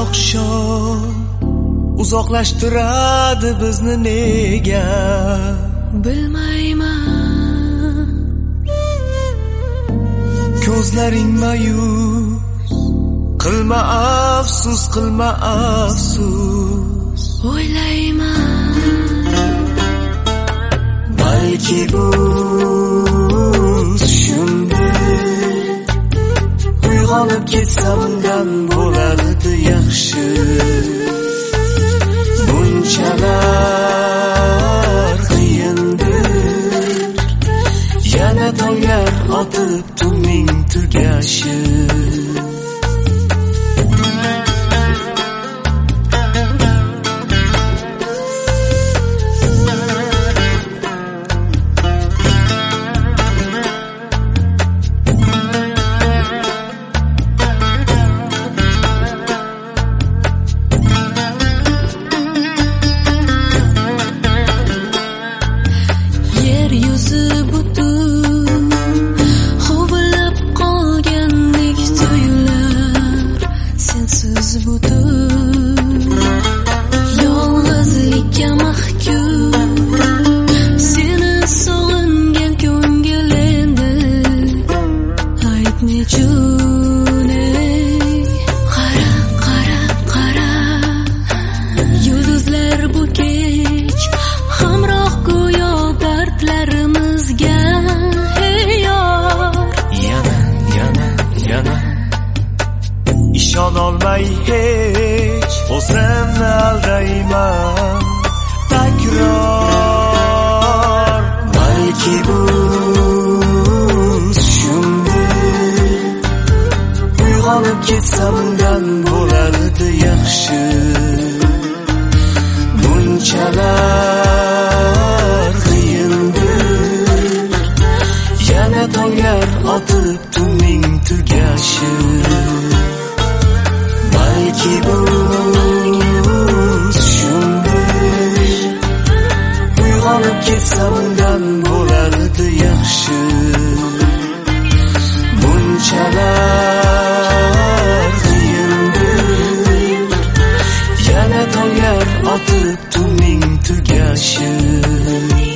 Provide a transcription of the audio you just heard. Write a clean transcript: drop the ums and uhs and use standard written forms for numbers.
oqshom uzoqlashtiradi bizni nega bilmayman. Ko'zlaring mayus, qilma afsus, qilma afsus. O'ylayman, balki bu uyg'onib ketsam undan bo'lardi yaxshi. Bunchalar qiyindir, yana tonglar otib tunning tugashi. Ishonolmay hech o'zimni aldayman takror. Balki bu tushimdir, uyg'onib ketsam undan bo'lardi yaxshi. Bunchalar qiyindir, yana tonglar otib tunning tugashi. Balki bu tushimdir, uyg'onib ketsam undan bo'lardi yaxshi. Bunchalar qiyindir, yana tonglar otib tunning tugashi.